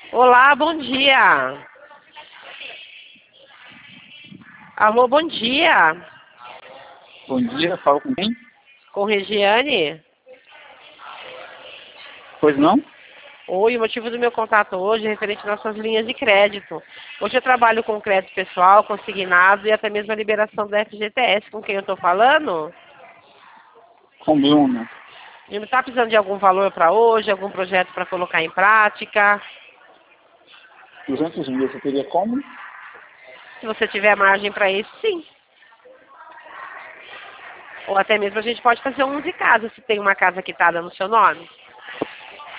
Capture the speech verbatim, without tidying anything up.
Olá, bom dia. Alô, bom dia. Bom dia, falo com quem? Com Regiane? Pois não? Oi, o motivo do meu contato hoje é referente às nossas linhas de crédito. Hoje eu trabalho com crédito pessoal, consignado e até mesmo a liberação do F G T S. Com quem eu estou falando? Com Bruno. E está precisando de algum valor para hoje, algum projeto para colocar em prática? duzentos mil, você teria como? Se você tiver margem para isso, sim. Ou até mesmo a gente pode fazer um de casa, se tem uma casa quitada no seu nome.